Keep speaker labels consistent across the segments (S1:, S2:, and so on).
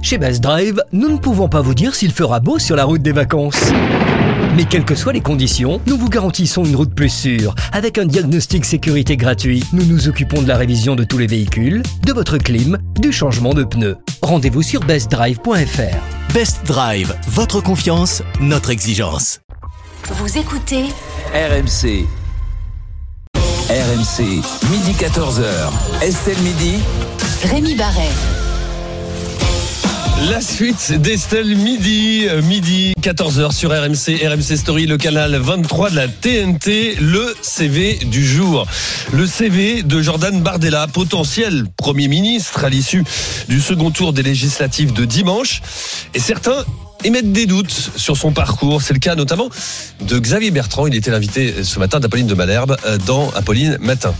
S1: Chez Best Drive, nous ne pouvons pas vous dire s'il fera beau sur la route des vacances. Mais quelles que soient les conditions, nous vous garantissons une route plus sûre. Avec un diagnostic sécurité gratuit, nous nous occupons de la révision de tous les véhicules, de votre clim, du changement de pneus. Rendez-vous sur bestdrive.fr.
S2: Best Drive, votre confiance, notre exigence.
S3: Vous écoutez
S4: RMC. RMC, midi 14h. Estelle Midi.
S3: Rémi Barret.
S5: La suite d'Estelle midi 14h sur RMC, RMC Story, le canal 23 de la TNT, le CV du jour. Le CV de Jordan Bardella, potentiel Premier ministre à l'issue du second tour des législatives de dimanche. Et certains émettent des doutes sur son parcours. C'est le cas notamment de Xavier Bertrand. Il était l'invité ce matin d'Apolline de Malherbe dans Apolline Matin.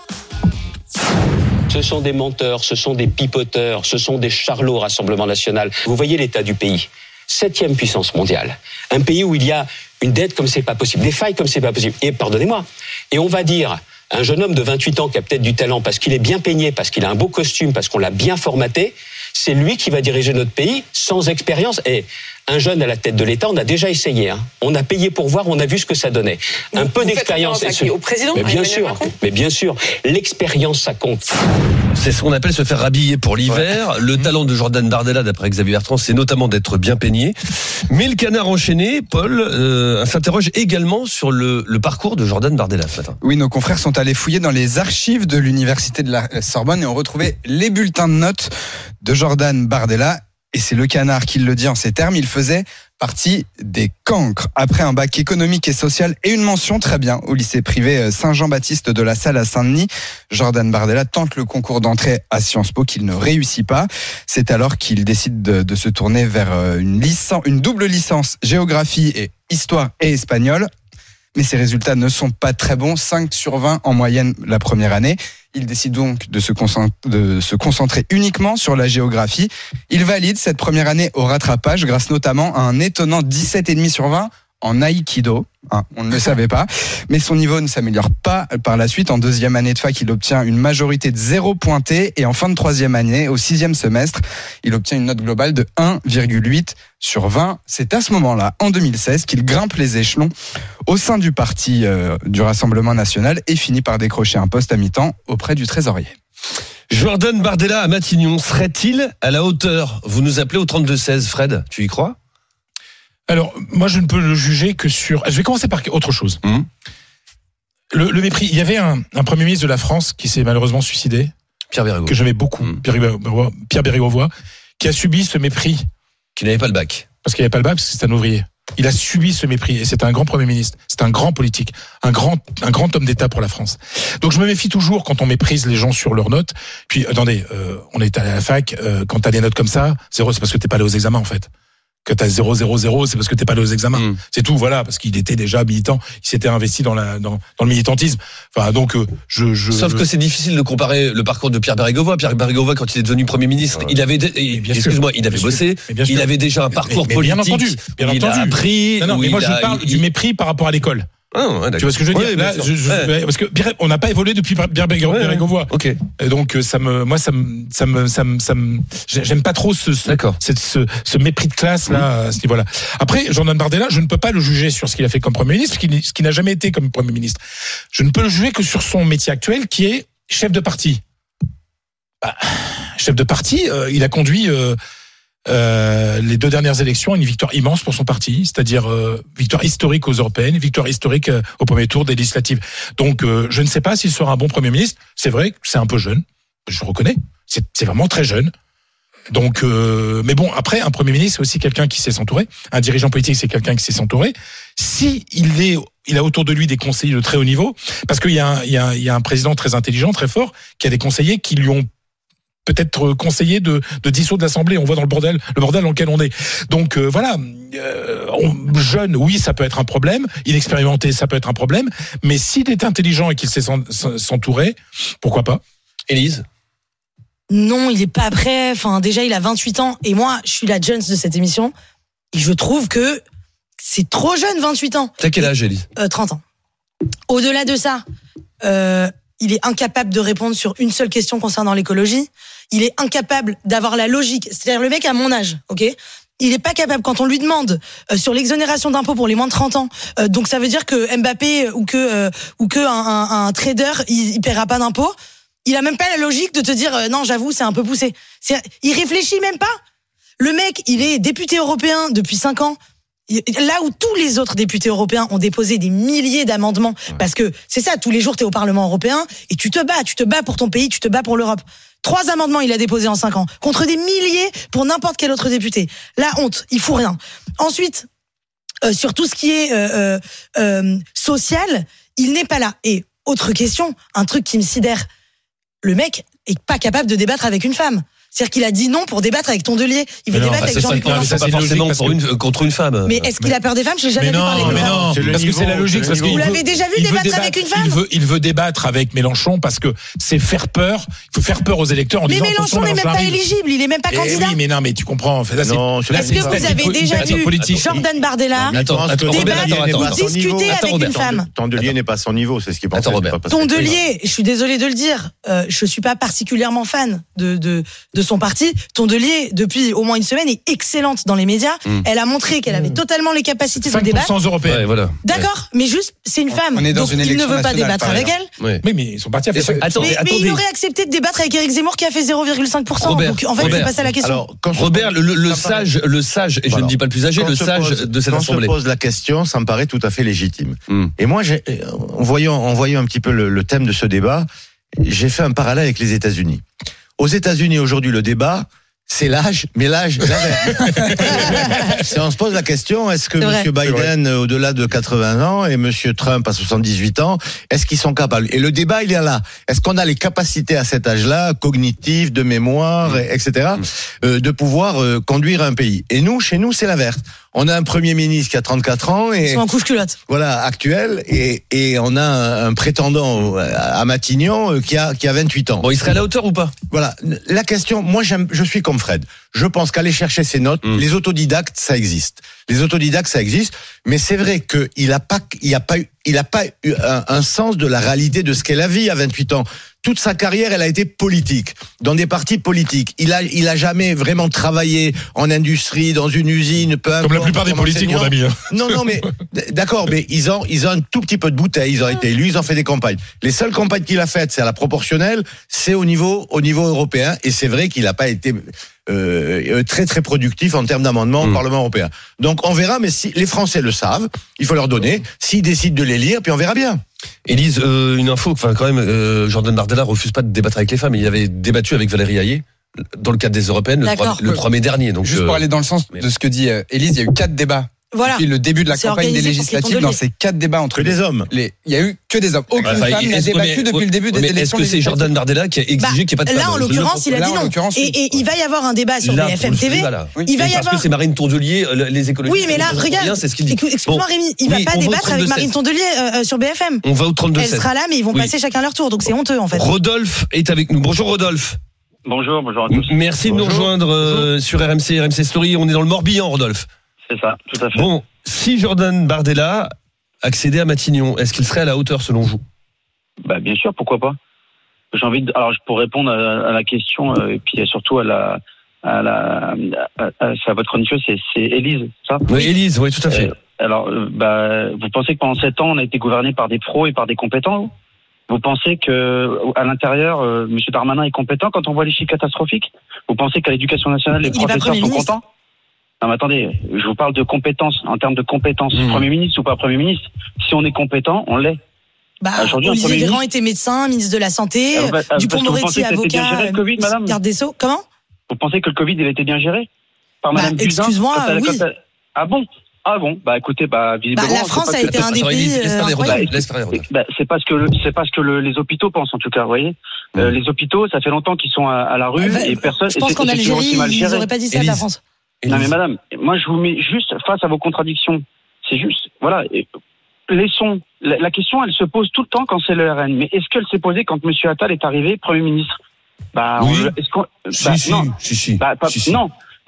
S6: Ce sont des menteurs, ce sont des pipoteurs, ce sont des charlots au Rassemblement national. Vous voyez l'état du pays. 7e puissance mondiale. Un pays où il y a une dette comme c'est pas possible, des failles comme c'est pas possible. Et pardonnez-moi. Et on va dire, un jeune homme de 28 ans qui a peut-être du talent parce qu'il est bien peigné, parce qu'il a un beau costume, parce qu'on l'a bien formaté, c'est lui qui va diriger notre pays sans expérience. Et un jeune à la tête de l'État, on a déjà essayé. On a payé pour voir, on a vu ce que ça donnait. Un peu d'expérience.
S7: Au président,
S6: mais bien sûr, l'expérience, ça compte.
S5: C'est ce qu'on appelle se faire rhabiller pour l'hiver. Ouais. Le talent de Jordan Bardella, d'après Xavier Bertrand, c'est notamment d'être bien peigné. Mais le canard enchaîné, Paul, s'interroge également sur le parcours de Jordan Bardella ce matin.
S8: Oui, nos confrères sont allés fouiller dans les archives de l'université de la Sorbonne et ont retrouvé les bulletins de notes de Jordan Bardella. Et c'est le canard qui le dit en ces termes, il faisait partie des cancres. Après un bac économique et social et une mention très bien au lycée privé Saint-Jean-Baptiste de la Salle à Saint-Denis, Jordan Bardella tente le concours d'entrée à Sciences Po qu'il ne réussit pas. C'est alors qu'il décide de se tourner vers une double licence géographie et histoire et espagnol. Mais ses résultats ne sont pas très bons, 5 sur 20 en moyenne la première année. Il décide donc de se concentrer uniquement sur la géographie. Il valide cette première année au rattrapage grâce notamment à un étonnant 17,5 sur 20 en aïkido. On ne le savait pas. Mais son niveau ne s'améliore pas par la suite. En deuxième année de fac, il obtient une majorité de 0 pointé. Et en fin de troisième année, au 6e semestre, il obtient une note globale de 1,8 sur 20. C'est à ce moment-là, en 2016, qu'il grimpe les échelons au sein du parti du Rassemblement national et finit par décrocher un poste à mi-temps auprès du trésorier.
S5: Jordan Bardella à Matignon, serait-il à la hauteur ? Vous nous appelez au 32-16, Fred, tu y crois ?
S9: Alors, moi, je ne peux le juger que sur... Je vais commencer par autre chose. Le mépris. Il y avait un Premier ministre de la France qui s'est malheureusement suicidé.
S5: Pierre Bérégovoy.
S9: Que j'aimais beaucoup. Pierre Bérégovoy, qui a subi ce mépris.
S5: Qui n'avait pas le bac.
S9: Parce qu'il n'avait pas le bac, parce que c'est un ouvrier. Il a subi ce mépris. Et c'est un grand Premier ministre. C'est un grand politique. Un grand homme d'État pour la France. Donc, je me méfie toujours quand on méprise les gens sur leurs notes. Puis, attendez, on est allé à la fac. Quand t'as des notes comme ça, 0, c'est parce que t'es pas allé aux examens, en fait. Que t'as 0, 0, 0, c'est parce que t'es pas allé aux examens. C'est tout, voilà, parce qu'il était déjà militant, il s'était investi dans le militantisme. Enfin, donc,
S5: Sauf que c'est difficile de comparer le parcours de Pierre Bérégovoy. Pierre Bérégovoy, quand il est devenu Premier ministre, il avait bossé, il avait déjà un parcours politique.
S9: Bien entendu.
S5: Il a appris.
S9: Non, mais moi, je parle du mépris par rapport à l'école. Tu vois ce que je veux dire? Là, parce que Pierre, on n'a pas évolué depuis Pierre Bérégovoy.
S5: Ok.
S9: Et donc j'aime pas trop ce mépris de classe là à ce niveau-là. Après, Jordan Bardella, je ne peux pas le juger sur ce qu'il a fait comme Premier ministre, ce qui n'a jamais été comme Premier ministre. Je ne peux le juger que sur son métier actuel, qui est chef de parti. Chef de parti, il a conduit les 2 dernières élections, une victoire immense pour son parti, c'est-à-dire victoire historique aux européennes, victoire historique au premier tour des législatives. Donc je ne sais pas s'il sera un bon Premier ministre. C'est vrai que c'est un peu jeune, je reconnais, c'est vraiment très jeune. Donc mais bon, après un Premier ministre c'est aussi quelqu'un qui sait s'entourer, un dirigeant politique c'est quelqu'un qui sait s'entourer. Si il a autour de lui des conseillers de très haut niveau, parce qu'il y a un président très intelligent, très fort, qui a des conseillers qui lui ont peut-être conseillé de dissoudre l'Assemblée. On voit dans le bordel dans lequel on est. Donc voilà, jeune, oui, ça peut être un problème. Inexpérimenté, ça peut être un problème. Mais s'il est intelligent et qu'il sait s'entourer, pourquoi pas ?
S5: Élise ?
S7: Non, il est pas prêt. Enfin, déjà, il a 28 ans. Et moi, je suis la Jones de cette émission. Et je trouve que c'est trop jeune, 28 ans.
S5: T'as quel âge, Élise ?
S7: 30 ans. Au-delà de ça, il est incapable de répondre sur une seule question concernant l'écologie. Il est incapable d'avoir la logique. C'est-à-dire le mec à mon âge, ok ? Il est pas capable quand on lui demande sur l'exonération d'impôts pour les moins de 30 ans. Donc ça veut dire que Mbappé ou que un trader il paiera pas d'impôts. Il a même pas la logique de te dire non, j'avoue, c'est un peu poussé. Il réfléchit même pas. Le mec, il est député européen depuis 5 ans. Là où tous les autres députés européens ont déposé des milliers d'amendements, parce que c'est ça, tous les jours t'es au Parlement européen et tu te bats pour ton pays, tu te bats pour l'Europe. 3 amendements il a déposés en 5 ans, contre des milliers pour n'importe quel autre député. La honte, il fout rien. Ensuite, sur tout ce qui est social, il n'est pas là. Et autre question, un truc qui me sidère, le mec est pas capable de débattre avec une femme. C'est-à-dire qu'il a dit non pour débattre avec Tondelier. Il veut débattre avec Jean-Luc Mélenchon.
S5: C'est pas forcément contre une femme.
S7: Mais est-ce qu'il a peur des femmes ? Je l'ai jamais vu parler de
S9: non, parce que c'est la logique.
S7: Vous l'avez déjà vu débattre avec une femme ?
S9: Il veut débattre avec Mélenchon parce que c'est faire peur. Il faut faire peur aux électeurs en disant.
S7: Mais Mélenchon n'est même pas éligible. Il est même pas candidat.
S9: Oui, mais non, mais tu comprends. En fait,
S7: est-ce que vous avez déjà vu Jordan Bardella débattre ou discuter avec une femme ?
S10: Tondelier n'est pas à son niveau, c'est ce qui est pensé.
S7: Tondelier, je suis désolé de le dire, je suis pas particulièrement fan de son parti. Tondelier, depuis au moins une semaine, est excellente dans les médias. Elle a montré qu'elle avait totalement les capacités de débattre.
S9: 5% européens.
S5: Ouais, voilà.
S7: D'accord, mais juste, c'est une femme. Donc il ne veut pas débattre avec elle.
S9: Oui, mais ils sont partis à faire ça.
S7: Mais il aurait accepté de débattre avec Éric Zemmour qui a fait 0,5%. Donc en fait, c'est pas ça la question.
S10: Alors,
S5: Robert, le sage, et je ne dis pas le plus âgé, le sage de cette assemblée.
S10: Quand on se pose la question, ça me paraît tout à fait légitime. Et moi, en voyant un petit peu le thème de ce débat, j'ai fait un parallèle avec les États-Unis. Aux États-Unis, aujourd'hui, le débat, c'est l'âge, mais l'âge. Si on se pose la question, est-ce que M. Biden, au-delà de 80 ans, et M. Trump à 78 ans, est-ce qu'ils sont capables ? Et le débat, il est là. Est-ce qu'on a les capacités à cet âge-là, cognitives, de mémoire, etc., de pouvoir conduire un pays ? Et nous, chez nous, c'est l'inverse. On a un Premier ministre qui a 34 ans et
S7: ils sont en couche-culotte.
S10: Voilà, actuel, et on a un prétendant à Matignon qui a 28 ans.
S5: Bon, il serait à la hauteur ou pas ?
S10: Voilà, la question, moi je suis comme Fred. Je pense qu'aller chercher ses notes, les autodidactes, ça existe. Les autodidactes, ça existe, mais c'est vrai qu'il a pas eu un sens de la réalité de ce qu'est la vie à 28 ans. Toute sa carrière, elle a été politique, dans des partis politiques. Il a jamais vraiment travaillé en industrie, dans une usine, peu importe.
S9: Comme la plupart des politiques, mon ami.
S10: Non, mais d'accord, mais ils ont un tout petit peu de bouteille. Ils ont été élus, ils ont fait des campagnes. Les seules campagnes qu'il a faites, c'est à la proportionnelle, c'est au niveau européen. Et c'est vrai qu'il n'a pas été très très productif en termes d'amendements au Parlement européen. Donc on verra, mais si les Français le savent, il faut leur donner. S'ils décident de les lire, puis on verra bien.
S5: Élise, une info, quand même, Jordan Bardella refuse pas de débattre avec les femmes. Il avait débattu avec Valérie Hayé dans le cadre des Européennes le 3 mai dernier. Donc,
S8: juste pour aller dans le sens de ce que dit Élise, il y a eu 4 débats.
S7: Voilà.
S8: Depuis le début de la campagne des législatives, dans ces 4 débats entre
S10: des hommes.
S8: Il y a eu que des hommes. Aucune femme n'a débattu depuis le début des élections.
S5: Est-ce que c'est Jordan Bardella qui a exigé qu'il n'y ait pas de femmes ?
S7: Là, en l'occurrence, il a dit non. Et il va y avoir un débat sur BFM TV. Il va y avoir.
S5: Parce que c'est Marine Tondelier, les écologistes.
S7: Oui, mais là, regarde. Excuse-moi, Rémi, il va pas débattre avec Marine Tondelier sur BFM.
S5: On va au 32-16.
S7: Elle sera là, mais ils vont passer chacun leur tour. Donc c'est honteux, en fait.
S5: Rodolphe est avec nous. Bonjour, Rodolphe.
S11: Bonjour à tous.
S5: Merci de nous rejoindre sur RMC Story. On est dans le Morbihan, Rodolphe.
S11: C'est ça, tout à fait.
S5: Bon, si Jordan Bardella accédait à Matignon, est-ce qu'il serait à la hauteur selon vous ?
S11: Bah bien sûr, pourquoi pas. Alors pour répondre à la question et puis surtout à votre chroniqueuse, c'est Élise, ça ?
S5: Oui, Élise, oui, tout à fait.
S11: Alors vous pensez que pendant 7 ans on a été gouverné par des pros et par des compétents ? Vous pensez que à l'intérieur M. Darmanin est compétent quand on voit les chiffres catastrophiques ? Vous pensez qu'à l'Éducation nationale les professeurs sont contents ? Non mais attendez, je vous parle de compétences, en termes de compétences. Premier ministre ou pas Premier ministre, si on est compétent, on l'est.
S7: Olivier Véran était médecin, ministre de la Santé, Dupond-Moretti avocat, garde des Sceaux. Comment ?
S11: Vous pensez que le Covid il a été bien géré par Madame Buzyn ?
S7: Excuse-moi, oui.
S11: Ah bon ? Écoutez, visiblement.
S7: La France a été un des pays.
S11: C'est pas ce que les hôpitaux pensent en tout cas, vous voyez. Les hôpitaux, ça fait longtemps qu'ils sont à la rue et personne.
S7: Je pense qu'en Algérie, ils n'auraient pas dit ça de la France.
S11: Non mais madame, moi je vous mets juste face à vos contradictions. C'est juste, voilà. Laissons. La question, elle se pose tout le temps quand c'est le RN. Mais est-ce qu'elle s'est posée quand M. Attal est arrivé Premier ministre ?
S5: Oui. Si.
S11: Non.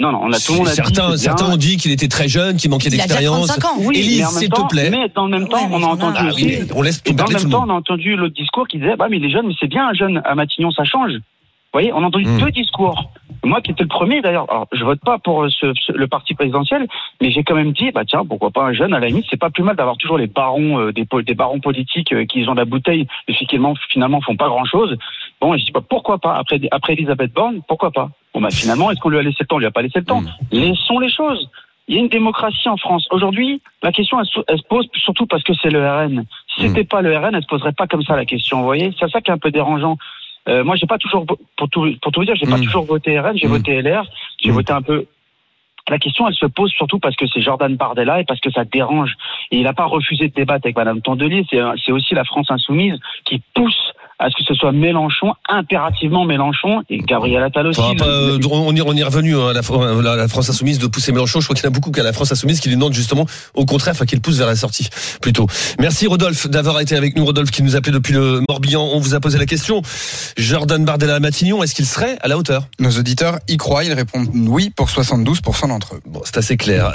S11: Non, on a tout le monde a dit.
S5: Certains ont dit qu'il était très jeune, qu'il manquait d'expérience.
S7: Il a déjà 35 ans.
S11: Oui,
S5: Élise, s'il te plaît.
S11: Mais dans le même temps, on a entendu aussi.
S5: On laisse tout
S11: Dans le
S5: parler tout
S11: même
S5: le
S11: temps,
S5: monde.
S11: on a entendu l'autre discours qui disait, mais il est jeune, mais c'est bien un jeune à Matignon, ça change. Vous voyez, on a entendu deux discours. Moi, qui étais le premier, d'ailleurs, alors, je vote pas pour le parti présidentiel, mais j'ai quand même dit, tiens, pourquoi pas un jeune, à la limite, c'est pas plus mal d'avoir toujours les barons, des barons politiques qui ont la bouteille, et qui finalement font pas grand chose. Bon, et je dis, pourquoi pas? Après Elisabeth Borne, pourquoi pas? Bon, finalement, est-ce qu'on lui a laissé le temps? On lui a pas laissé le temps. Laissons les choses. Il y a une démocratie en France. Aujourd'hui, la question, elle se pose surtout parce que c'est le RN. Si c'était pas le RN, elle se poserait pas comme ça, la question, vous voyez? C'est ça qui est un peu dérangeant. Moi, j'ai pas toujours, pour tout vous dire, j'ai pas toujours voté RN, j'ai voté LR, j'ai voté un peu. La question, elle se pose surtout parce que c'est Jordan Bardella et parce que ça dérange. Et il n'a pas refusé de débattre avec Madame Tondelier. C'est aussi la France insoumise qui pousse à ce que ce soit Mélenchon, impérativement Mélenchon, et Gabriel Attal aussi.
S5: On y est revenu à la France insoumise de pousser Mélenchon. Je crois qu'il y en a beaucoup qu'à la France insoumise qui lui demandent justement au contraire, qu'il pousse vers la sortie plutôt. Merci Rodolphe d'avoir été avec nous. Rodolphe qui nous appelait depuis le Morbihan. On vous a posé la question. Jordan Bardella à Matignon, est-ce qu'il serait à la hauteur?
S8: Nos auditeurs y croient, ils répondent oui pour 72% d'entre eux.
S5: Bon, c'est assez clair.